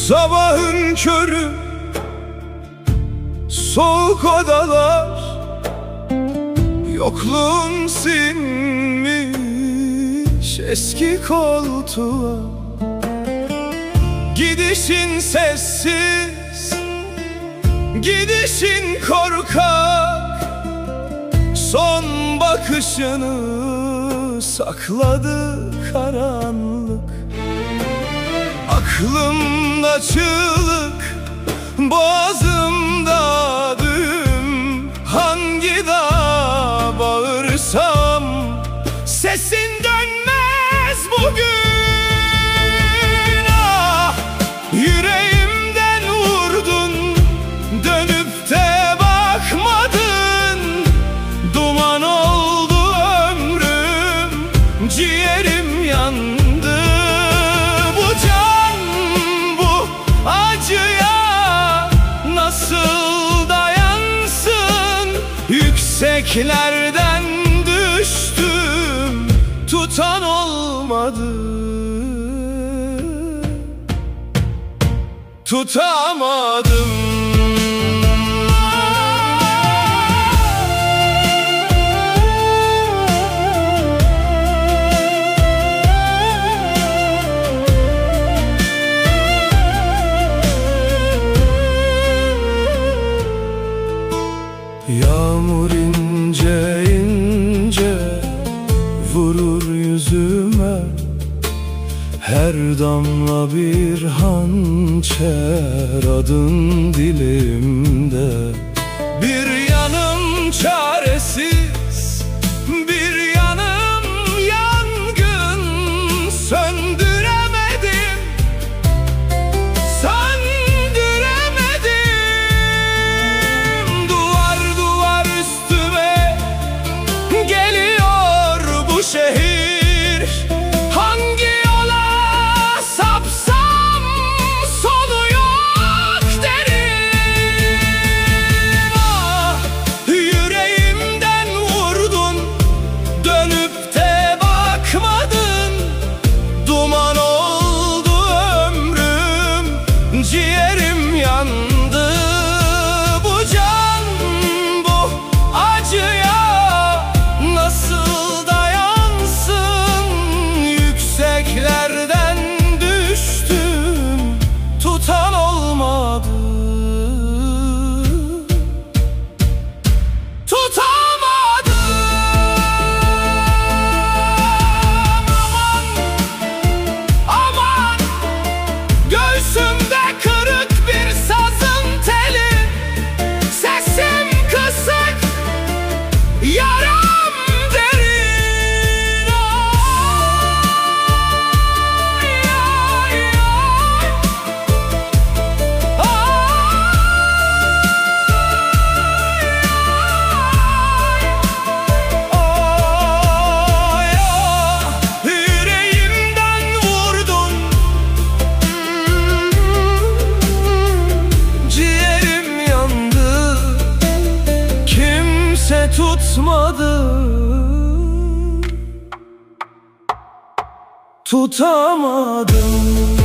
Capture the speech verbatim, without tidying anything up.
Sabahın körü, soğuk odalar, yokluğun sinmiş eski koltuğa. Gidişin sessiz, gidişin korkak, son bakışını sakladı karanlık. Aklımda çığlık, boğazımda düğüm, hangi dağa bağırsam sesin dönmez bugün. Ah, yüreğimden vurdun, dönüp de bakmadın. Duman oldu ömrüm, ciğerim yandı. Nasıl dayansın? Yükseklerden düştüm, tutan olmadı, tutamadım. Yağmur ince ince vurur yüzüme, her damla bir hançer, adın dilimde. Bir yanım çaresiz, bir yanım yangın, söndüremedim, söndüremedim. Duvar duvar üstüme geliyor bu şehir, hangi yola sapsam sonu yok derim. Ah, yüreğimden vurdun, dönüp de bakmadın. Duman oldu ömrüm, ciğerim yandı. Bu can, bu acıya nasıl dayansın? Yükseklerden düştüm, tutan olmadı, tutamadım. Aman, aman, göğsümde kırık bir sazın teli, sesim kısık, yaram derin. Ay, ay, ay. Ay, ay. Yüreğimden vurdun, ciğerim yandı, kimse tutmadı, tutamadım.